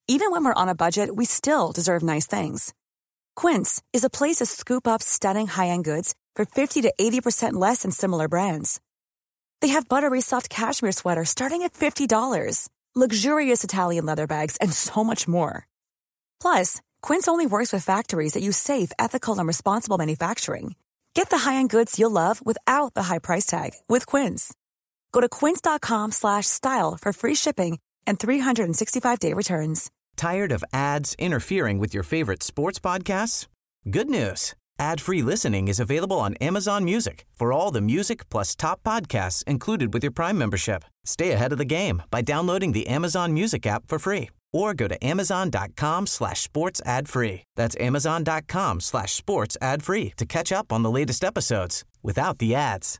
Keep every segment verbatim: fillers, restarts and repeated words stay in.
Even when we're on a budget, we still deserve nice things. Quince is a place to scoop up stunning high-end goods for fifty to eighty percent less than similar brands. They have buttery soft cashmere sweaters starting at fifty dollars, luxurious Italian leather bags, and so much more. Plus, Quince only works with factories that use safe, ethical, and responsible manufacturing. Get the high-end goods you'll love without the high price tag with Quince. Go to quince.com slash style for free shipping and three sixty-five day returns. Tired of ads interfering with your favorite sports podcasts? Good news. Ad-free listening is available on Amazon Music for all the music plus top podcasts included with your Prime membership. Stay ahead of the game by downloading the Amazon Music app for free or go to amazon.com slash sports ad free. That's amazon.com slash sports ad free to catch up on the latest episodes without the ads.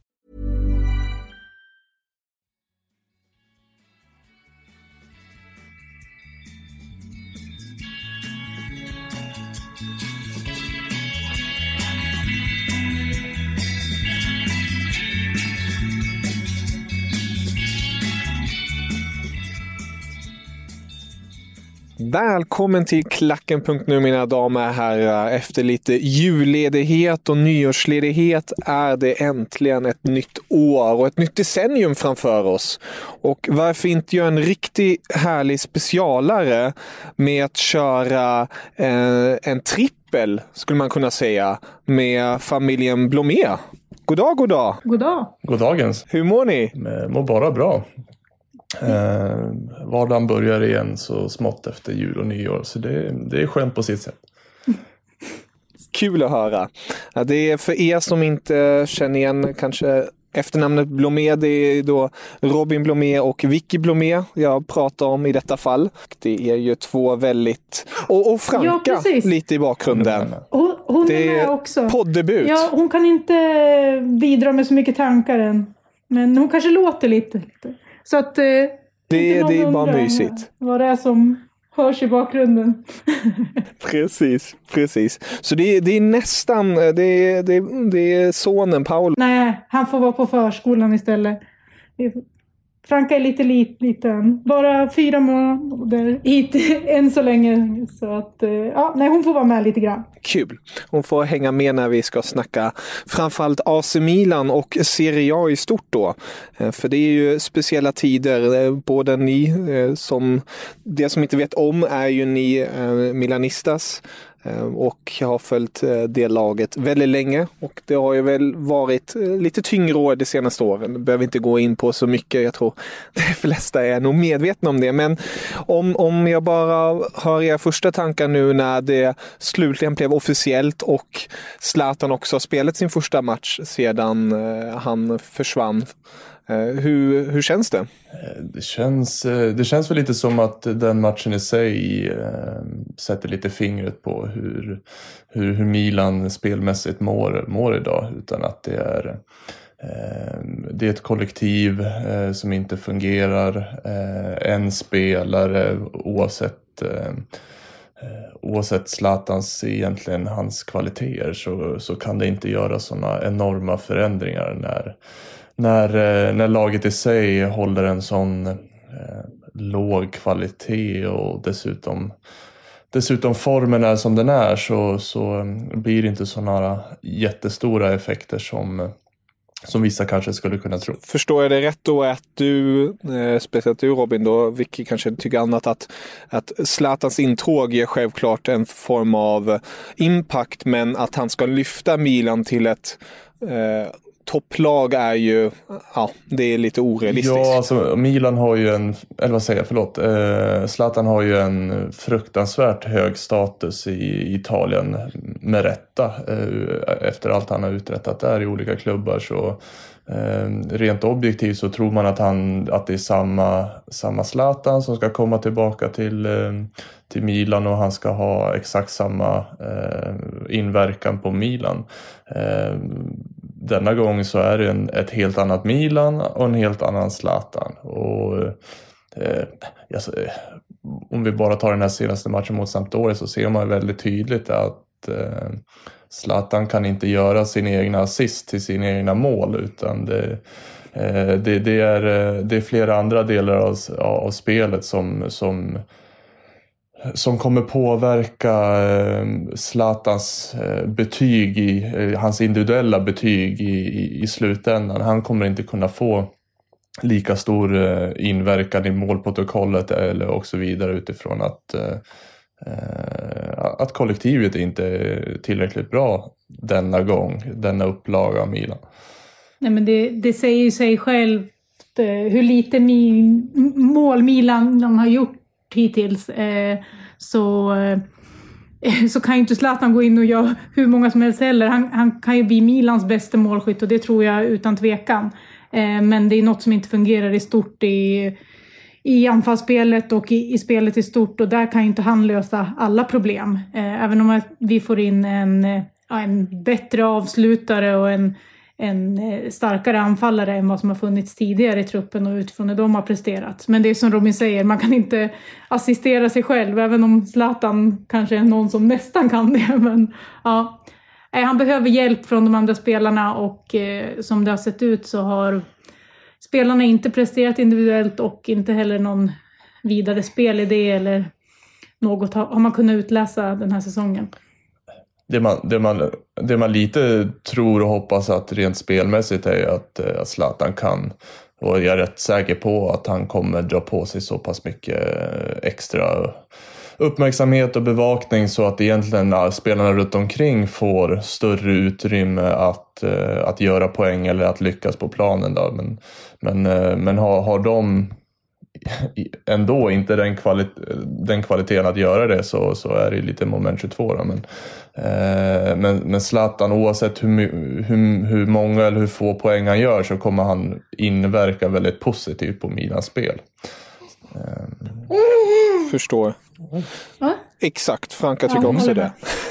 Välkommen till Klacken punkt nu mina damer och herrar. Efter lite julledighet och nyårsledighet är det äntligen ett nytt år och ett nytt decennium framför oss. Och varför inte göra en riktigt härlig specialare med att köra eh, en trippel, skulle man kunna säga, med familjen Blomé. God dag, god dag. God dag. God dagens. Hur mår ni? Mår bara bra. Eh, vardagen börjar igen så smått efter jul och nyår, så det, det är skönt på sitt sätt. Kul att höra. Ja, det är för er som inte känner igen kanske efternamnet Blomé, det är då Robin Blomé och Vicky Blomé jag pratar om i detta fall. Det är ju två väldigt... Och, och Franka ja, lite i bakgrunden. Hon, hon det är med också. Poddebut. Ja, hon kan inte bidra med så mycket tankar än. Men hon kanske låter lite. lite. Så att... Eh, det, det är bara mysigt. Vad det är som hörs i bakgrunden. Precis, precis. Så det, det är nästan, det, det, det är sonen Paul. Nej, han får vara på förskolan istället. Franka är lite lit, liten. Bara fyra månader hit än så länge. Så att, ja, nej, hon får vara med lite grann. Kul. Hon får hänga med när vi ska snacka framförallt A C Milan och Serie A i stort då. För det är ju speciella tider. Både ni som, det som inte vet om är ju ni Milanistas. Och jag har följt det laget väldigt länge och det har ju väl varit lite tyngre år de senaste åren. Behöver inte gå in på så mycket, jag tror de flesta är nog medvetna om det. Men om, om jag bara hör era första tankar nu när det slutligen blev officiellt och Zlatan också har spelat sin första match sedan han försvann. Hur, hur känns det? Det känns, det känns väl lite som att den matchen i sig äh, sätter lite fingret på hur, hur, hur Milan spelmässigt mår, mår idag. Utan att det är, äh, det är ett kollektiv äh, som inte fungerar. Äh, en spelare oavsett... Äh, Oavsett Zlatans egentligen hans kvaliteter så, så kan det inte göra sådana enorma förändringar när, när, när laget i sig håller en sån eh, låg kvalitet och dessutom, dessutom formen är som den är så, så blir det inte sådana jättestora effekter som Som vissa kanske skulle kunna tro. Förstår jag det rätt då att du, eh, speciellt du Robin då, Vicky kanske tycker annat, att, att Zlatans intåg ger självklart en form av impact, men att han ska lyfta Milan till ett eh, topplag är ju, ja, det är lite orealistiskt. Ja, alltså Milan har ju en, eller vad säger jag, förlåt. Eh, Zlatan har ju en fruktansvärt hög status i Italien med rätta. Eh, efter allt han har uträttat där i olika klubbar så eh, rent objektivt så tror man att han att det är samma, samma Zlatan som ska komma tillbaka till, eh, till Milan och han ska ha exakt samma eh, inverkan på Milan. Eh, Denna gång så är det en, ett helt annat Milan och en helt annan Zlatan. Och, eh, alltså, om vi bara tar den här senaste matchen mot Sampdoria så ser man väldigt tydligt att eh, Zlatan kan inte göra sin egna assist till sina egna mål. Utan det, eh, det, det, är, det är flera andra delar av, av spelet som... som som kommer påverka eh, Zlatans eh, betyg i eh, hans individuella betyg i, i, i slutändan. Han kommer inte kunna få lika stor eh, inverkan i målprotokollet eller och så vidare utifrån att eh, att kollektivet inte är tillräckligt bra denna gång, denna upplaga av Milan. Nej, men det, det säger ju sig själv hur lite mi, mål Milan de har gjort hittills, eh, så, eh, så kan ju inte Zlatan gå in och göra hur många som helst heller. Han, han kan ju bli Milans bästa målskytt och det tror jag utan tvekan. Eh, men det är något som inte fungerar i stort i, i anfallsspelet och i, i spelet i stort, och där kan ju inte han lösa alla problem. Eh, även om vi får in en, en bättre avslutare och en en starkare anfallare än vad som har funnits tidigare i truppen och utifrån hur de har presterat. Men det är som Robin säger, man kan inte assistera sig själv, även om Zlatan kanske är någon som nästan kan det. Men ja, han behöver hjälp från de andra spelarna, och eh, som det har sett ut så har spelarna inte presterat individuellt och inte heller någon vidare spelidé eller något har, har man kunnat utläsa den här säsongen. Det man, det, man, det man lite tror och hoppas att rent spelmässigt är att, att Zlatan kan, och jag är rätt säker på att han kommer dra på sig så pass mycket extra uppmärksamhet och bevakning så att egentligen spelarna runt omkring får större utrymme att, att göra poäng eller att lyckas på planen. Då. Men, men, men har, har de ändå inte den, kvalit- den kvaliteten att göra det, så, så är det lite moment tjugotvå då. Men, eh, men, men Zlatan, oavsett hur, hur, hur många eller hur få poäng han gör, så kommer han inverka väldigt positivt på Milans spel. Eh. Förstår. Mm. Exakt, Franka tycker ja, också det.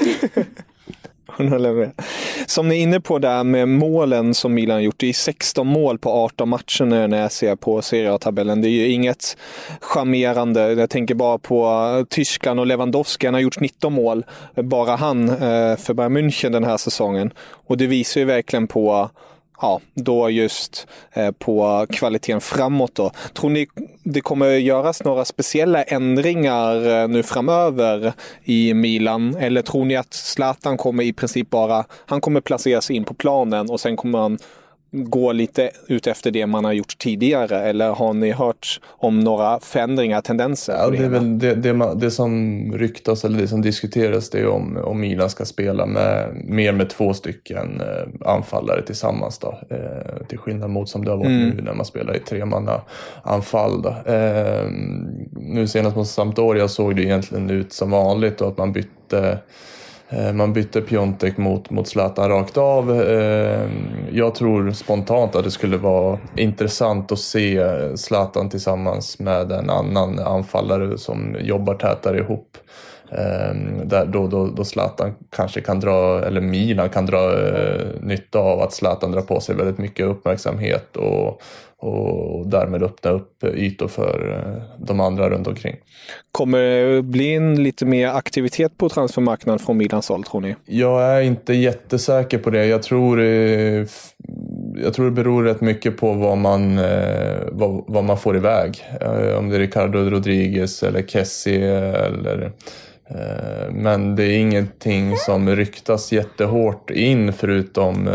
Hon håller med. Som ni är inne på där med målen som Milan gjort, det är sexton mål på arton matcher när jag ser på serietabellen. Det är ju inget charmerande. Jag tänker bara på Tyskland och Lewandowski. Han har gjort nitton mål, bara han, för Bayern München den här säsongen. Och det visar ju verkligen på, ja, då just eh, på kvaliteten framåt då. Tror ni det kommer göras några speciella ändringar eh, nu framöver i Milan? Eller tror ni att Zlatan kommer i princip bara, han kommer placeras in på planen och sen kommer han gå lite ut efter det man har gjort tidigare? Eller har ni hört om några förändringar, tendenser? Ja, det är väl det, det, man, det som ryktas eller det som diskuteras, det är om, om Milan ska spela med mer med två stycken eh, anfallare tillsammans då, eh, till skillnad mot som det har varit mm. nu när man spelar i tremanna anfall då. Eh, nu senast mot Sampdoria såg det egentligen ut som vanligt då, att man bytte Man bytte Piontek mot, mot Zlatan rakt av. Jag tror spontant att det skulle vara intressant att se Zlatan tillsammans med en annan anfallare som jobbar tätare ihop. Där då, då, då Zlatan kanske kan dra, eller Milan kan dra nytta av att Zlatan drar på sig väldigt mycket uppmärksamhet och och därmed öppna upp ytor för de andra runt omkring. Kommer det bli en lite mer aktivitet på transfermarknaden från Milans håll, tror ni? Jag är inte jättesäker på det. Jag tror, jag tror det beror rätt mycket på vad man, vad, vad man får iväg. Om det är Ricardo Rodriguez eller Kessie eller... Men det är ingenting som ryktas jättehårt in förutom...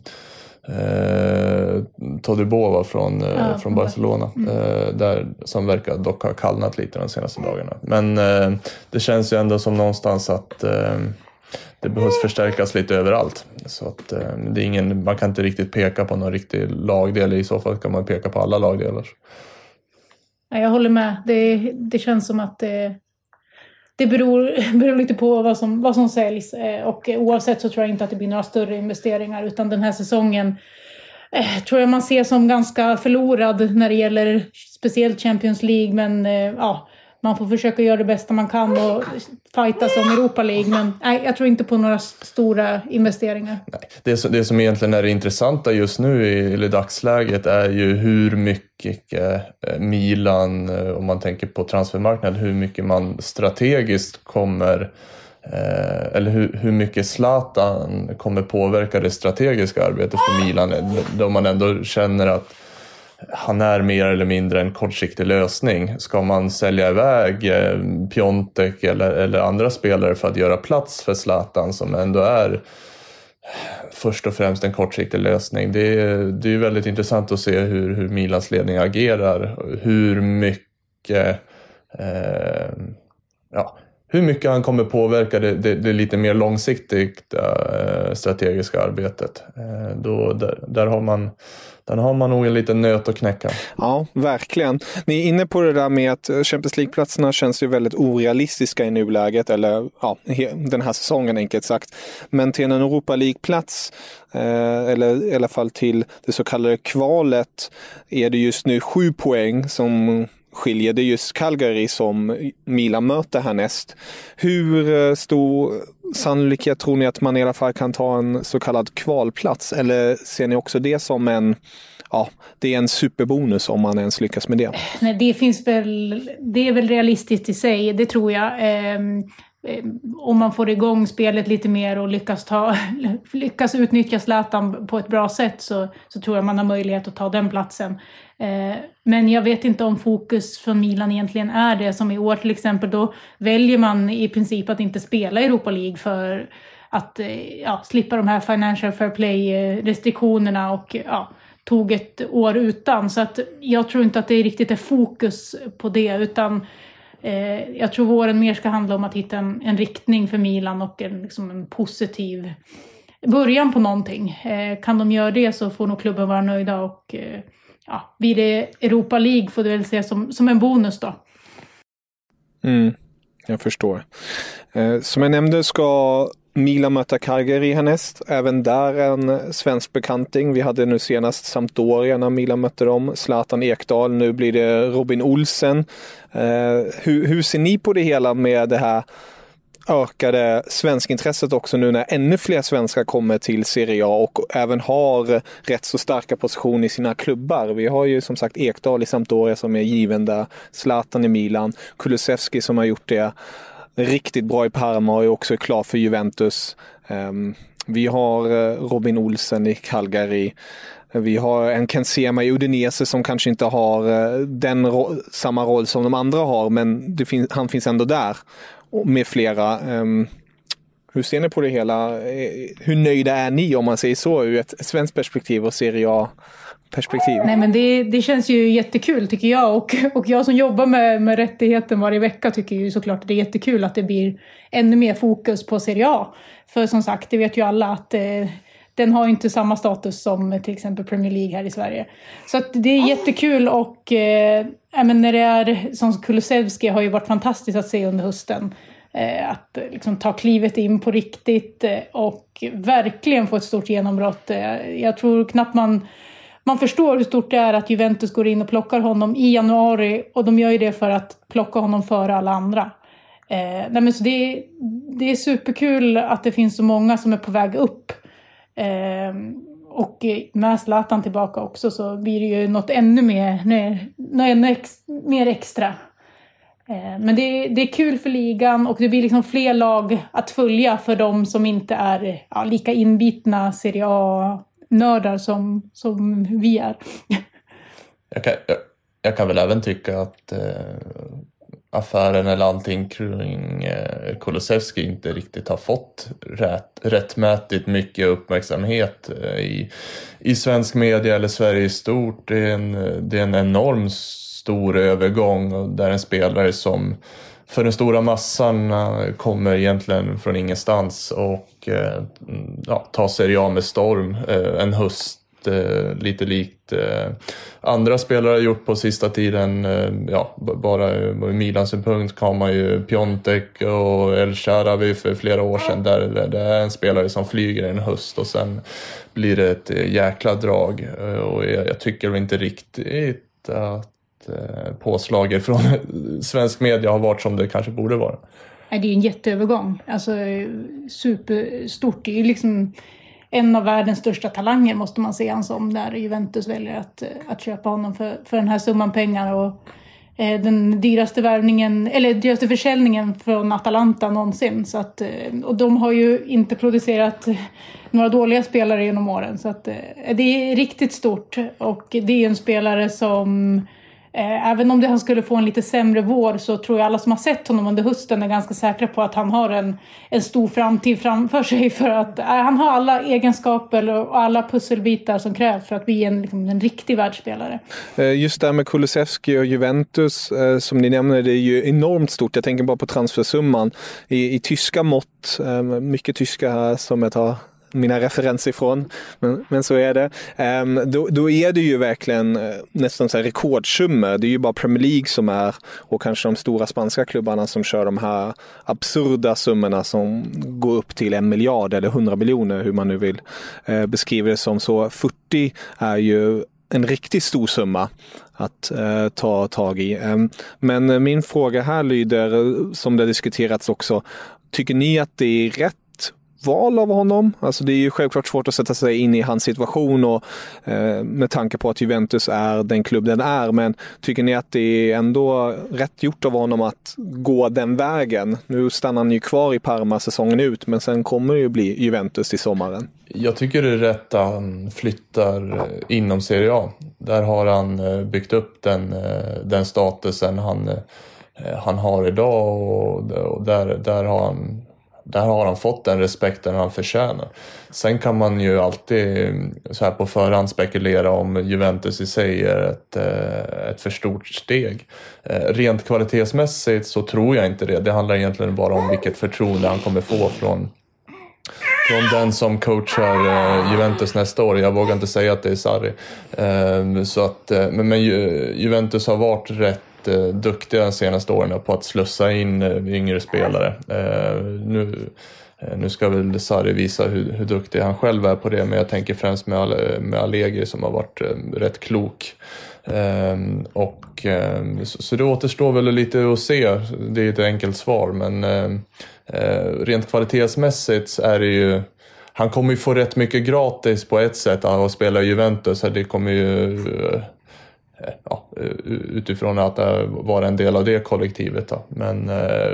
Eh, Todibova från, eh, ja, från Barcelona mm. eh, där, som verkar dock ha kallnat lite de senaste dagarna. Men eh, det känns ju ändå som någonstans att eh, det behövs förstärkas lite överallt. Så att eh, det är ingen, man kan inte riktigt peka på någon riktig lagdel. I så fall kan man peka på alla lagdelar. Jag håller med. Det, det känns som att det Det beror, beror lite på vad som, vad som säljs, och oavsett så tror jag inte att det blir några större investeringar, utan den här säsongen eh, tror jag man ser som ganska förlorad när det gäller speciellt Champions League, men eh, ja, man får försöka göra det bästa man kan och fightas om Europa League, men nej, jag tror inte på några stora investeringar. Nej. Det, som, det som egentligen är det intressanta just nu i, i dagsläget är ju hur mycket eh, Milan, eh, om man tänker på transfermarknaden, hur mycket man strategiskt kommer eh, eller hur, hur mycket Zlatan kommer påverka det strategiska arbetet för Milan, då man ändå känner att han är mer eller mindre en kortsiktig lösning. Ska man sälja iväg eh, Piontek eller, eller andra spelare för att göra plats för Zlatan, som ändå är först och främst en kortsiktig lösning. Det är, det är väldigt intressant att se hur, hur Milans ledning agerar. Hur mycket eh, ja, hur mycket han kommer påverka det, det, det lite mer långsiktigt äh, strategiska arbetet. Äh, då, där, där, har man, där har man nog en liten nöt att knäcka. Ja, verkligen. Ni är inne på det där med att Champions League-platserna känns ju väldigt orealistiska i nuläget, eller ja, den här säsongen enkelt sagt. Men till en Europa League-plats, eh, eller i alla fall till det så kallade kvalet, är det just nu sju poäng som skiljer. Det just Calgary som Milan möter härnäst. Hur stor sannolikhet tror ni att man i alla fall kan ta en så kallad kvalplats? Eller ser ni också det som en, ja, det är en superbonus om man ens lyckas med det? Nej, det finns väl, det är väl realistiskt i sig, det tror jag. Eh, om man får igång spelet lite mer och lyckas, ta, lyckas utnyttja Zlatan på ett bra sätt, så, så tror jag man har möjlighet att ta den platsen. Eh, men jag vet inte om fokus från Milan egentligen är det. Som i år till exempel, då väljer man i princip att inte spela Europa League för att eh, ja, slippa de här financial fair play-restriktionerna och ja, tog ett år utan. Så att jag tror inte att det riktigt är fokus på det, utan eh, jag tror våren mer ska handla om att hitta en, en riktning för Milan och en, liksom en positiv början på någonting. Eh, kan de göra det så får nog klubben vara nöjda, och eh, ja, vid det Europa League får det väl se som, som en bonus då. Mm, jag förstår. Eh, som jag nämnde ska Milan möta Calgary härnäst. Även där en svensk bekanting. Vi hade nu senast Sampdoria när Milan mötte dem. Zlatan Ekdal. Nu blir det Robin Olsen. Eh, hur, hur ser ni på det hela med det här ökade svenskintresset också nu när ännu fler svenskar kommer till Serie A och även har rätt så starka position i sina klubbar? Vi har ju som sagt Ekdal i Sampdoria som är given där, Zlatan i Milan, Kulusevski som har gjort det riktigt bra i Parma och är också klar för Juventus. Um, vi har Robin Olsen i Calgary. Vi har en Ken Sema i Udinese som kanske inte har den ro- samma roll som de andra har, men det fin- han finns ändå där med flera. Um, hur ser ni på det hela? Hur nöjda är ni, om man säger så, ur ett svenskt perspektiv och Serie A-perspektiv? Nej, men det, det känns ju jättekul tycker jag, och, och jag som jobbar med, med rättigheten varje vecka tycker ju såklart att det är jättekul att det blir ännu mer fokus på Serie A. För som sagt, det vet ju alla att eh, den har inte samma status som till exempel Premier League här i Sverige. Så att det är jättekul, och eh, även när det är som Kulusevski har ju varit fantastiskt att se under hösten. Eh, att liksom ta klivet in på riktigt eh, och verkligen få ett stort genombrott. Eh, jag tror knappt man, man förstår hur stort det är att Juventus går in och plockar honom i januari, och de gör ju det för att plocka honom före alla andra. Eh, nej men så det, det är superkul att det finns så många som är på väg upp. Eh, och med Zlatan tillbaka också så blir det ju något ännu mer, ännu ex, mer extra. Eh, men det, det är kul för ligan, och det blir liksom fler lag att följa för de som inte är ja, lika inbitna Serie A-nördar som, som vi är. Jag kan, jag, jag kan väl även tycka att eh, affären eller allting kring eh, Kulusevski inte riktigt har fått rätt, rättmätigt mycket uppmärksamhet eh, i, i svensk media eller Sverige i stort. Det är en, det är en enorm stor övergång där en spelare som för den stora massan kommer egentligen från ingenstans och eh, ja, tar Serie A med storm eh, en höst. Lite likt eh, andra spelare har gjort på sista tiden. Eh, ja, b- bara i Milans punkt kan man ju Piontek och El Shaarawy för flera år sedan. Där det är en spelare som flyger en höst och sen blir det ett jäkla drag. Eh, och jag, jag tycker inte riktigt att eh, påslaget från svensk media har varit som det kanske borde vara. Det är en jätteövergång. Alltså superstort. Det är ju liksom en av världens största talanger måste man se han som, där Juventus väljer att, att köpa honom för, för den här summan pengar. Och den dyraste värvningen, eller dyraste försäljningen från Atalanta någonsin. Så att, och de har ju inte producerat några dåliga spelare genom åren. Så att det är riktigt stort. Och det är en spelare som, eh, även om det han skulle få en lite sämre vår, så tror jag alla som har sett honom under hösten är ganska säkra på att han har en, en stor framtid framför sig. För att eh, han har alla egenskaper och alla pusselbitar som krävs för att bli en, liksom, en riktig världsspelare. Just det här med Kulusevski och Juventus eh, som ni nämner, det är ju enormt stort. Jag tänker bara på transfersumman. I, i tyska mått, eh, mycket tyska här som jag tar mina referenser ifrån, men, men så är det. Um, då, då är det ju verkligen uh, nästan så här rekordsummor. Det är ju bara Premier League som är, och kanske de stora spanska klubbarna som kör de här absurda summorna som går upp till en miljard eller hundra miljoner, hur man nu vill uh, beskriva det som. Så fyrtio är ju en riktigt stor summa att uh, ta tag i. Um, men uh, min fråga här lyder, uh, som det diskuterats också, tycker ni att det är rätt val av honom? Alltså det är ju självklart svårt att sätta sig in i hans situation och eh, med tanke på att Juventus är den klubb den är, men tycker ni att det är ändå rätt gjort av honom att gå den vägen? Nu stannar han ju kvar i Parma säsongen ut, men sen kommer det ju bli Juventus i sommaren. Jag tycker det är rätt att han flyttar inom Serie A. Där har han byggt upp den, den statusen han, han har idag, och där, där har han Där har han fått den respekten han förtjänar. Sen kan man ju alltid så här på förhand spekulera om Juventus i sig är ett, ett för stort steg. Rent kvalitetsmässigt så tror jag inte det. Det handlar egentligen bara om vilket förtroende han kommer få från, från den som coachar Juventus nästa år. Jag vågar inte säga att det är Sarri. Så att, men, men Juventus har varit rätt duktiga de senaste åren på att slussa in yngre spelare. Eh, nu, nu ska väl Sarri visa hur, hur duktig han själv är på det, men jag tänker främst med, med Allegri som har varit eh, rätt klok. Eh, och, eh, så, så det återstår väl lite att se. Det är ett enkelt svar, men eh, rent kvalitetsmässigt är det ju, han kommer ju få rätt mycket gratis på ett sätt att spela i Juventus. Det kommer ju ja, utifrån att vara en del av det kollektivet då. Men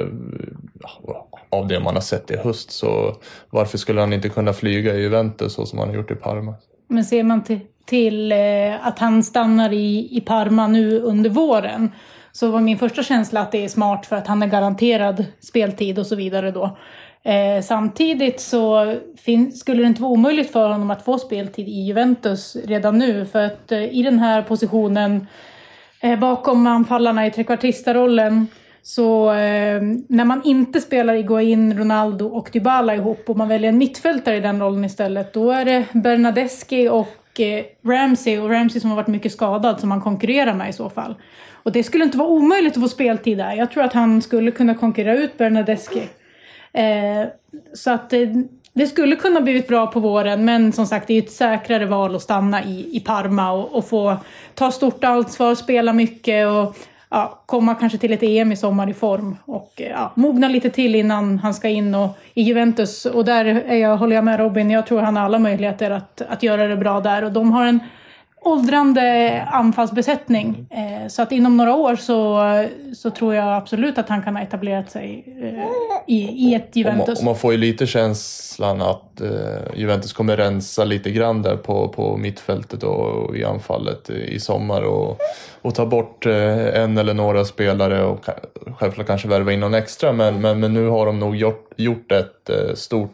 ja, av det man har sett i höst, så varför skulle han inte kunna flyga i Juventus så som han har gjort i Parma? Men ser man till, till att han stannar i, i Parma nu under våren, så var min första känsla att det är smart för att han är garanterad speltid och så vidare då. Eh, samtidigt så fin- skulle det inte vara omöjligt för honom att få speltid i Juventus redan nu, för att eh, i den här positionen eh, bakom anfallarna i trekvartistarollen, så eh, när man inte spelar Higuaín, Ronaldo och Dybala ihop och man väljer en mittfältare i den rollen istället, då är det Bernadeschi och eh, Ramsey, och Ramsey som har varit mycket skadad, som man konkurrerar med i så fall. Och det skulle inte vara omöjligt att få speltid där. Jag tror att han skulle kunna konkurrera ut Bernadeschi. Eh, så att eh, det skulle kunna blivit bra på våren, men som sagt det är ett säkrare val att stanna i, i Parma och, och få ta stort ansvar, spela mycket och ja, komma kanske till ett E M i sommar i form och ja, mogna lite till innan han ska in och, i Juventus. Och där är jag, håller jag med Robin, jag tror han har alla möjligheter att, att göra det bra där, och de har en åldrande anfallsbesättning. Eh, så att inom några år så, så tror jag absolut att han kan ha etablerat sig eh, i, i ett Juventus. Och man, och man får ju lite känslan att eh, Juventus kommer rensa lite grann där på, på mittfältet och, och i anfallet i sommar och, och ta bort eh, en eller några spelare och självklart kanske värva in någon extra. Men, men, men nu har de nog gjort, gjort ett eh, stort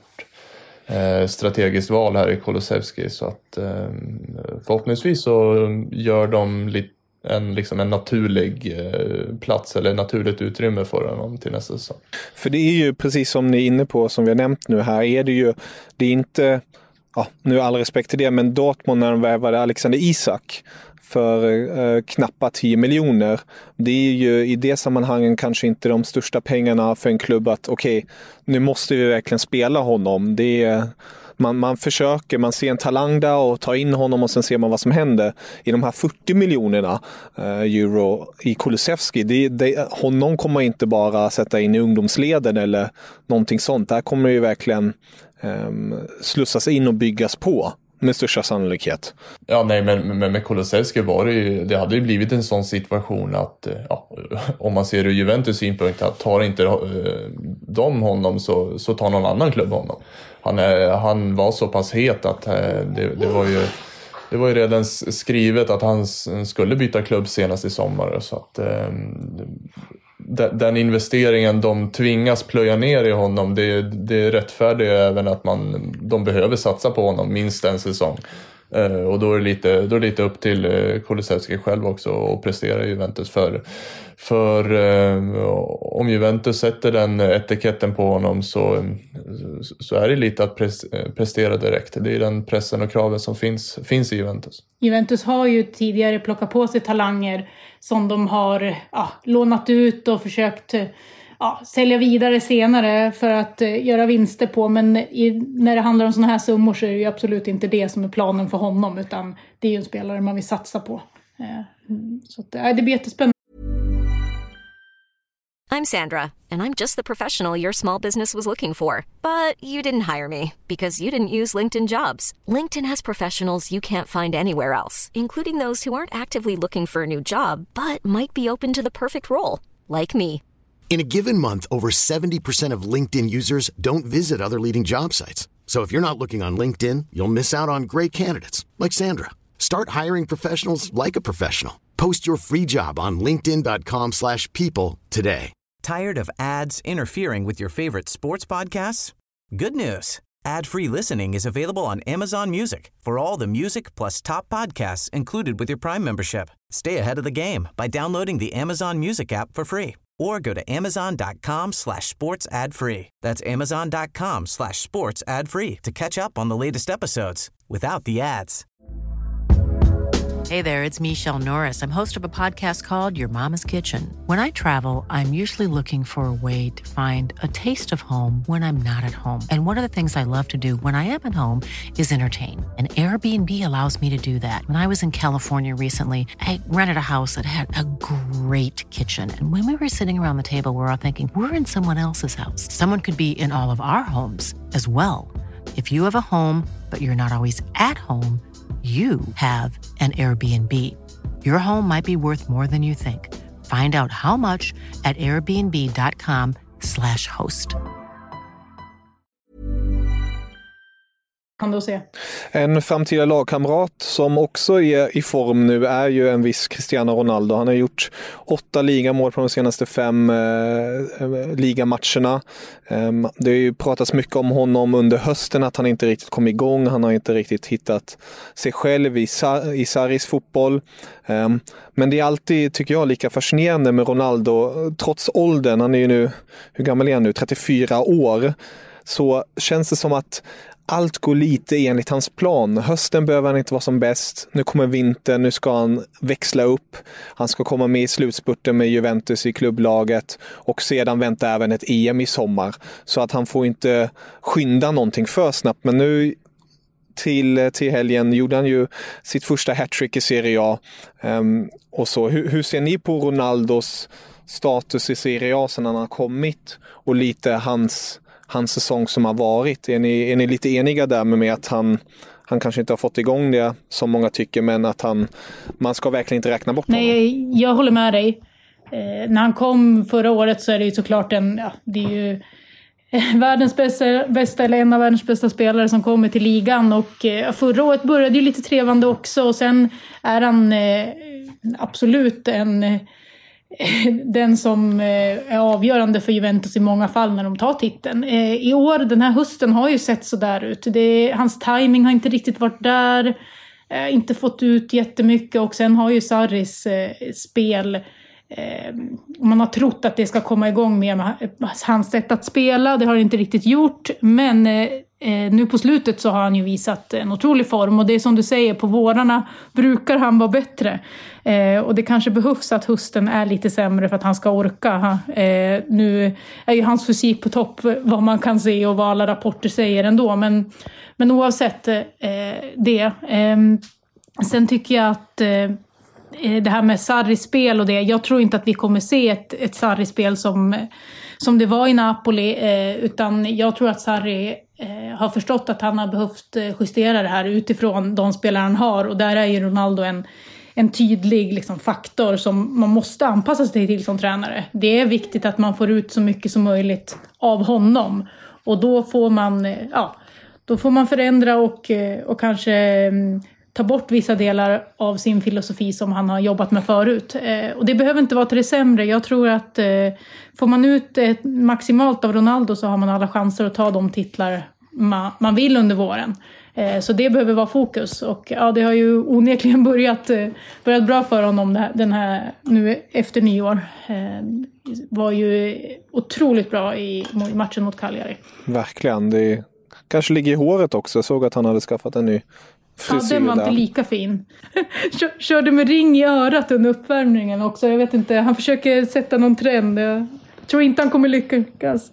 strategiskt val här i Kulusevski, så att eh, förhoppningsvis så gör de lite en, liksom en naturlig eh, plats eller naturligt utrymme för honom till nästa säsong. För det är ju precis som ni är inne på, som vi har nämnt nu här, är det ju, det är inte, ja, nu all respekt till det, men Dortmund när de värvade Alexander Isak för eh, knappt tio miljoner. Det är ju i det sammanhangen kanske inte de största pengarna för en klubb att okej, okay, nu måste vi verkligen spela honom. Det är, man, man försöker, man ser en talang där och tar in honom och sen ser man vad som händer. I de här fyrtio miljonerna eh, euro i Kulusevski, det, det, honom kommer inte bara sätta in i ungdomsleden eller någonting sånt. Där kommer ju verkligen eh, slussas in och byggas på. med största sannolikhet. Ja, nej, men, men med Kulusevski var det ju, det hade ju blivit en sån situation att, ja, om man ser ur Juventus synpunkt, att tar inte de honom så, så tar någon annan klubb honom. Han, är, han var så pass het att det, det var ju Det var ju redan skrivet att han skulle byta klubb senast i sommar. Så att eh, den investeringen de tvingas plöja ner i honom, det, det rättfärdigar även att man, de behöver satsa på honom minst en säsong. Eh, och då är det lite, då är det lite upp till eh, Kulusevski själv också att prestera i Juventus. För, för eh, om Juventus sätter den etiketten på honom så, så är det lite att prestera direkt. Det är den pressen och kraven som finns, finns i Juventus. Juventus har ju tidigare plockat på sig talanger som de har ja, lånat ut och försökt ja, sälja vidare senare för att uh, göra vinster på. Men i, när det handlar om såna här summor så är det ju absolut inte det som är planen för honom, utan det är ju en spelare man vill satsa på. Uh, så att, uh, det blir jättespännande. I'm Sandra, and I'm just the professional your small business was looking for. But you didn't hire me because you didn't use LinkedIn Jobs. LinkedIn has professionals you can't find anywhere else, including those who aren't actively looking for a new job, but might be open to the perfect role, like me. In a given month, over seventy percent of LinkedIn users don't visit other leading job sites. So if you're not looking on LinkedIn, you'll miss out on great candidates, like Sandra. Start hiring professionals like a professional. Post your free job on linkedin dot com slash people today. Tired of ads interfering with your favorite sports podcasts? Good news. Ad-free listening is available on Amazon Music for all the music plus top podcasts included with your Prime membership. Stay ahead of the game by downloading the Amazon Music app for free or go to amazon dot com slash sports ad free. That's amazon dot com slash sports ad free to catch up on the latest episodes without the ads. Hey there, it's Michelle Norris. I'm host of a podcast called Your Mama's Kitchen. When I travel, I'm usually looking for a way to find a taste of home when I'm not at home. And one of the things I love to do when I am at home is entertain. And Airbnb allows me to do that. When I was in California recently, I rented a house that had a great kitchen. And when we were sitting around the table, we were all thinking, we're in someone else's house. Someone could be in all of our homes as well. If you have a home, but you're not always at home, you have an Airbnb. Your home might be worth more than you think. Find out how much at airbnb dot com slash host. Kan du se? En framtida lagkamrat som också är i form nu är ju en viss Cristiano Ronaldo. Han har gjort åtta ligamål på de senaste fem eh, ligamatcherna. Eh, det har ju pratats mycket om honom under hösten, att han inte riktigt kom igång. Han har inte riktigt hittat sig själv i, Sa- i Sarris fotboll. Eh, men det är alltid, tycker jag, lika fascinerande med Ronaldo. Trots åldern, han är ju nu, hur gammal är han nu? trettiofyra år. Så känns det som att allt går lite enligt hans plan. Hösten behöver han inte vara som bäst. Nu kommer vintern, nu ska han växla upp. Han ska komma med i slutspurten med Juventus i klubblaget. Och sedan väntar även ett E M i sommar. Så att han får inte skynda någonting för snabbt. Men nu till, till helgen gjorde han ju sitt första hattrick i Serie A. Um, och så, hur, hur ser ni på Ronaldos status i Serie A sedan han har kommit? Och lite hans... hans säsong som har varit. Är ni, är ni lite eniga där med, med att han, han kanske inte har fått igång det som många tycker, men att han, man ska verkligen inte räkna bort honom? Nej, jag håller med dig. Eh, när han kom förra året så är det ju såklart en, ja, det är ju världens bästa, bästa eller en av världens bästa spelare som kommer till ligan. Och eh, förra året började ju lite trevande också, och sen är han eh, absolut en eh, den som är avgörande för Juventus i många fall när de tar titeln. I år, den här hösten har ju sett så där ut. Det, hans timing har inte riktigt varit där. Inte fått ut jättemycket. Och sen har ju Sarris spel, man har trott att det ska komma igång med hans sätt att spela. Det har det inte riktigt gjort. Men nu på slutet så har han ju visat en otrolig form. Och det är som du säger, på vårarna brukar han vara bättre. Eh, och det kanske behövs att hösten är lite sämre för att han ska orka. Eh, nu är ju hans fysik på topp, vad man kan se och vad alla rapporter säger ändå. Men, men oavsett eh, det. Eh, sen tycker jag att eh, det här med Sarri-spel och det. Jag tror inte att vi kommer se ett, ett Sarri-spel som, som det var i Napoli. Eh, utan jag tror att Sarri eh, har förstått att han har behövt justera det här utifrån de spelare han har. Och där är ju Ronaldo en, en tydlig liksom, faktor som man måste anpassa sig till som tränare. Det är viktigt att man får ut så mycket som möjligt av honom. Och då får man, ja, då får man förändra och, och kanske ta bort vissa delar av sin filosofi som han har jobbat med förut. Eh, och det behöver inte vara till det sämre. Jag tror att eh, får man ut eh, maximalt av Ronaldo så har man alla chanser att ta de titlar ma- man vill under våren. Eh, så det behöver vara fokus. Och ja, det har ju onekligen börjat, eh, börjat bra för honom det här, den här, nu efter nyår. Eh, var ju otroligt bra i, i matchen mot Cagliari. Verkligen. Det kanske ligger i håret också. Jag såg att han hade skaffat en ny. Ja, den var inte lika fin. Körde med ring i örat under uppvärmningen också. Jag vet inte, han försöker sätta någon trend. Jag tror inte han kommer lyckas.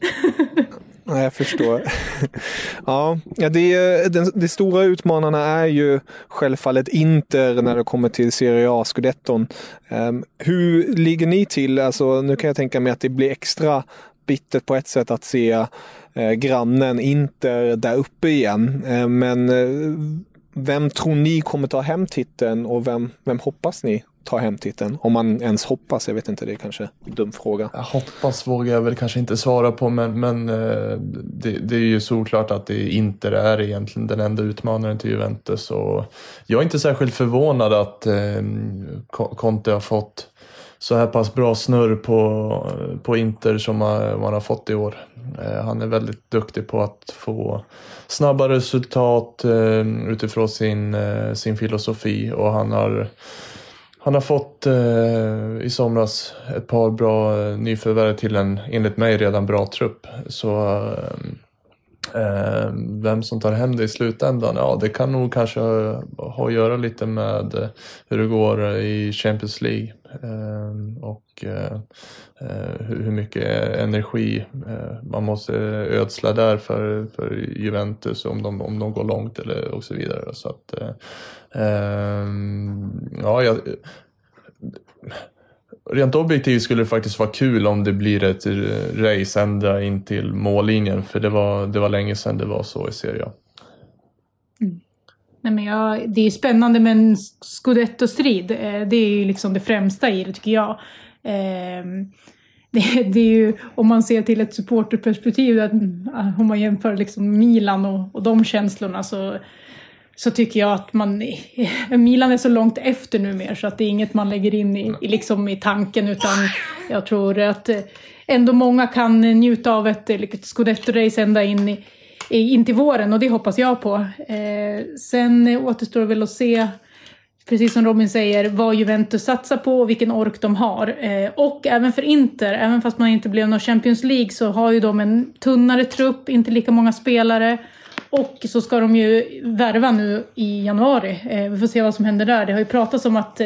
Nej, jag förstår. Ja, det, den, de stora utmanarna är ju självfallet Inter när det kommer till Serie A-skudetton. Um, hur ligger ni till? Alltså, nu kan jag tänka mig att det blir extra bittert på ett sätt att se eh, grannen Inter där uppe igen. Eh, men eh, vem tror ni kommer ta hem titeln och vem, vem hoppas ni ta hem titeln? Om man ens hoppas, jag vet inte, det är kanske en dum fråga. Jag hoppas vågar jag väl kanske inte svara på, men, men eh, det, det är ju såklart att det Inter är egentligen den enda utmanaren till Juventus. Och jag är inte särskilt förvånad att eh, Conte har fått så här pass bra snurr på, på Inter som man, man har fått i år. Eh, han är väldigt duktig på att få snabba resultat eh, utifrån sin, eh, sin filosofi, och han har, han har fått eh, i somras ett par bra eh, nyförvärv till en, enligt mig, redan bra trupp. Så eh, vem som tar hem det i slutändan, ja, det kan nog kanske ha, ha att göra lite med eh, hur det går i Champions League. Uh, och uh, uh, hur mycket energi uh, man måste ödsla där för, för Juventus om de, om de går långt eller och så vidare. Så att, uh, uh, ja, jag, rent objektivt skulle det faktiskt vara kul om det blir ett race ända in till mållinjen, för det var, det var länge sedan det var så i Serie A. Mm. Nej, men jag, det är spännande med en Scudetto-strid. Det är ju liksom det främsta i det, tycker jag. Det, det är ju, om man ser till ett supporterperspektiv, att, om man jämför liksom Milan och, och de känslorna, så, så tycker jag att man, Milan är så långt efter nu mer, så att det är inget man lägger in i, i, liksom i tanken, utan jag tror att ändå många kan njuta av ett, ett Scudetto-race ända in i in till våren, och det hoppas jag på. Eh, sen återstår det väl att se, precis som Robin säger, vad Juventus satsar på och vilken ork de har. Eh, och även för Inter, även fast man inte blev någon Champions League, så har ju de en tunnare trupp, inte lika många spelare. Och så ska de ju värva nu i januari. Eh, vi får se vad som händer där. Det har ju pratats om att eh,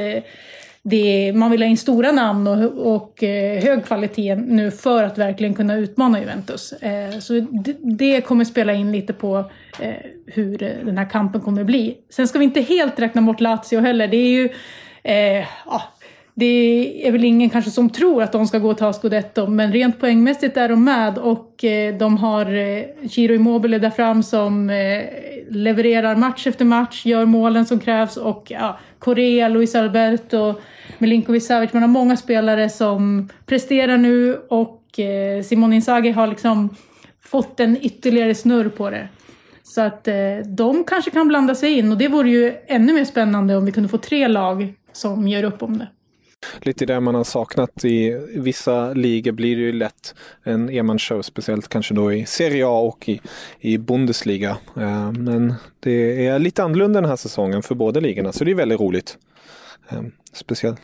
det, man vill ha in stora namn och, och eh, hög kvalitet nu för att verkligen kunna utmana Juventus. Eh, så det, det kommer spela in lite på eh, hur den här kampen kommer bli. Sen ska vi inte helt räkna bort Lazio heller. Det är ju eh, ja, det är väl ingen kanske som tror att de ska gå och ta Scudetto, men rent poängmässigt är de med, och eh, de har eh, Ciro Immobile där fram som eh, levererar match efter match, gör målen som krävs, och ja, Correa, Luis Alberto, Milinkovic Savic, man har många spelare som presterar nu, och eh, Simone Inzaghi har liksom fått en ytterligare snurr på det. Så att eh, de kanske kan blanda sig in, och det vore ju ännu mer spännande om vi kunde få tre lag som gör upp om det. Lite där man har saknat i vissa ligor blir det ju lätt en enmansshow, speciellt kanske då i Serie A och i, i Bundesliga. Uh, men det är lite annorlunda den här säsongen för båda ligorna, så det är väldigt roligt. Uh, speciellt.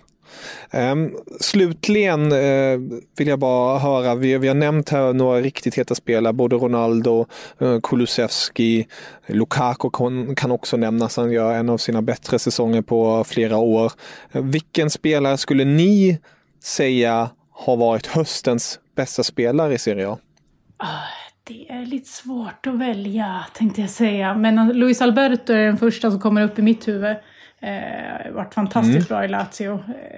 Um, slutligen uh, vill jag bara höra, vi, vi har nämnt här några riktigt heta spelare, både Ronaldo, uh, Kulusevski, Lukaku kan, kan också nämnas, han gör en av sina bättre säsonger på flera år. Uh, vilken spelare skulle ni säga har varit höstens bästa spelare i Serie A? Det är lite svårt att välja, tänkte jag säga, men Luis Alberto är den första som kommer upp i mitt huvud. Eh, varit fantastiskt mm. bra i Lazio.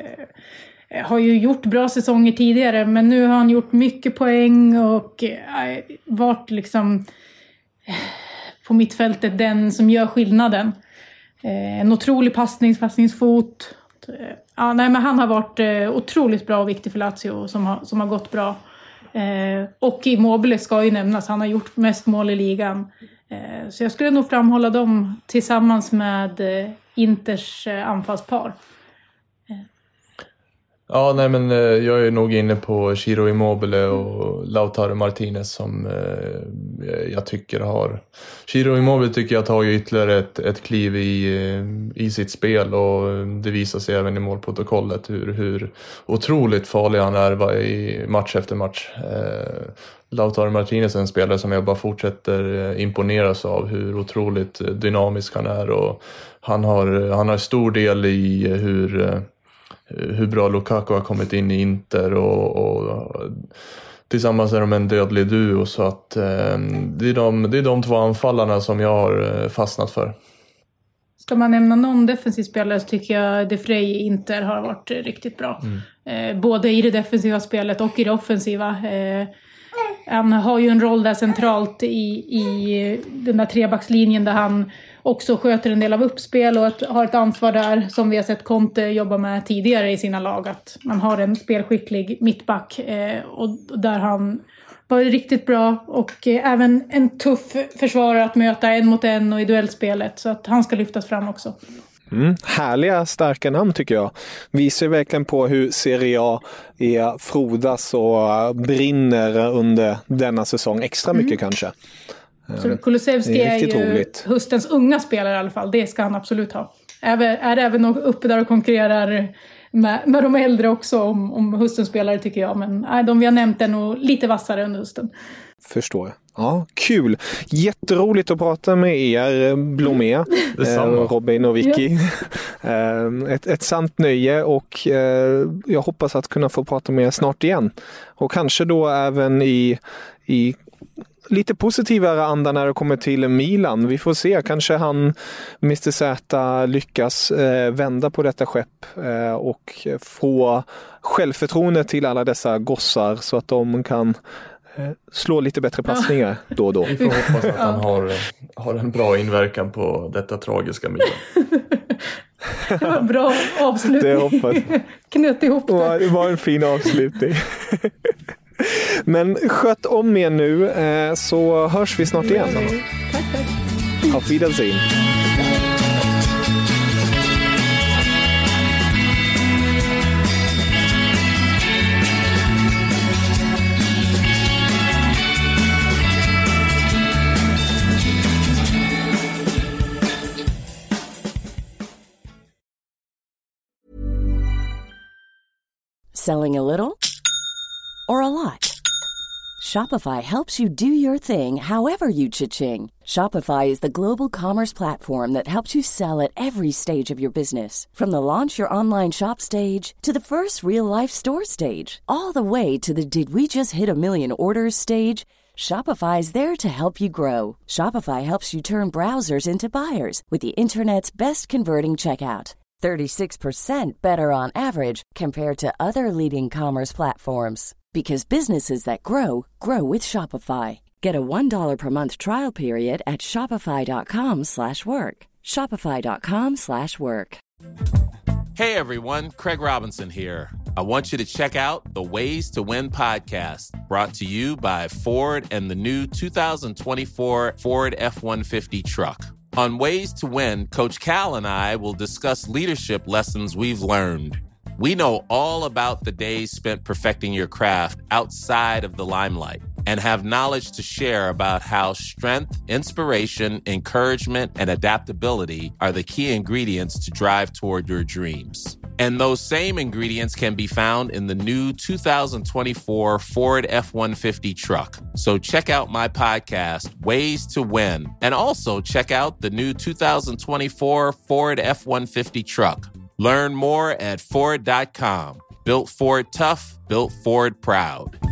Eh, har ju gjort bra säsonger tidigare, men nu har han gjort mycket poäng och eh, varit liksom på mittfältet den som gör skillnaden. Eh, en otrolig passnings, passningsfot. Ja, nej, men han har varit eh, otroligt bra och viktig för Lazio som har, som har gått bra. Eh, och Immobile ska ju nämnas, han har gjort mest mål i ligan. Eh, så jag skulle nog framhålla dem tillsammans med eh, Inters eh, anfallspar. Ja, nej men eh, jag är nog inne på Ciro Immobile och Lautaro Martinez som eh, jag tycker har... Ciro Immobile tycker jag tar ju ytterligare ett, ett kliv i, i sitt spel och det visar sig även i målprotokollet hur, hur otroligt farlig han är i match efter match. Eh, Lautaro Martinez är en spelare som jag bara fortsätter imponeras av hur otroligt dynamisk han är och han har, han har stor del i hur... hur bra Lukaku har kommit in i Inter och, och tillsammans är de en dödlig duo så att eh, det, är de, det är de två anfallarna som jag har fastnat för. Ska man nämna någon defensiv spelare så tycker jag De Frey i Inter har varit riktigt bra. Mm. Eh, både i det defensiva spelet och i det offensiva. Eh, han har ju en roll där centralt i, i den där trebackslinjen där han också sköter en del av uppspel och ett, har ett ansvar där som vi har sett Conte jobba med tidigare i sina lag. Att man har en spelskicklig mittback eh, och där han var riktigt bra och eh, även en tuff försvarare att möta en mot en och i duellspelet så att han ska lyftas fram också. Mm, härliga, starka namn tycker jag. Visar verkligen på hur Serie A är frodas och brinner under denna säsong. Extra mycket mm. kanske. Så Kulusevski är, är ju roligt. Höstens unga spelare i alla fall. Det ska han absolut ha. Är, är även uppe där och konkurrerar med, med de äldre också om, om höstens spelare tycker jag. Men nej, de vi har nämnt är nog lite vassare under hösten. Förstår jag. Ja, kul. Jätteroligt att prata med er, Blomé, eh, Robin och Vicky. Ja. ett, ett sant nöje och eh, jag hoppas att kunna få prata med er snart igen. Och kanske då även i, i lite positivare anda när det kommer till Milan. Vi får se, kanske han mister Z lyckas eh, vända på detta skepp eh, och få självförtroende till alla dessa gossar så att de kan eh, slå lite bättre passningar ja. då och då. Vi får hoppas att han har, har en bra inverkan på detta tragiska Milan. Det var en bra avslutning. Det hoppas. Knöt ihop det. Det var en fin avslutning. Men sköt om er nu eh, så hörs vi snart igen. Tack, tack. Auf Wiedersehen. Selling a little or a lot? Shopify helps you do your thing however you cha-ching. Shopify is the global commerce platform that helps you sell at every stage of your business. From the launch your online shop stage to the first real-life store stage, all the way to the did we just hit a million orders stage. Shopify is there to help you grow. Shopify helps you turn browsers into buyers with the internet's best converting checkout. thirty-six percent better on average compared to other leading commerce platforms. Because businesses that grow, grow with Shopify. Get a one dollar per month trial period at shopify.com slash work. Shopify.com slash work. Hey everyone, Craig Robinson here. I want you to check out the Ways to Win podcast, brought to you by Ford and the new two thousand twenty-four Ford F one fifty truck. On Ways to Win, Coach Cal and I will discuss leadership lessons we've learned. We know all about the days spent perfecting your craft outside of the limelight and have knowledge to share about how strength, inspiration, encouragement, and adaptability are the key ingredients to drive toward your dreams. And those same ingredients can be found in the new two thousand twenty-four Ford F one fifty truck. So check out my podcast, Ways to Win, and also check out the new two thousand twenty-four Ford F one fifty truck. Learn more at Ford dot com. Built Ford tough, built Ford proud.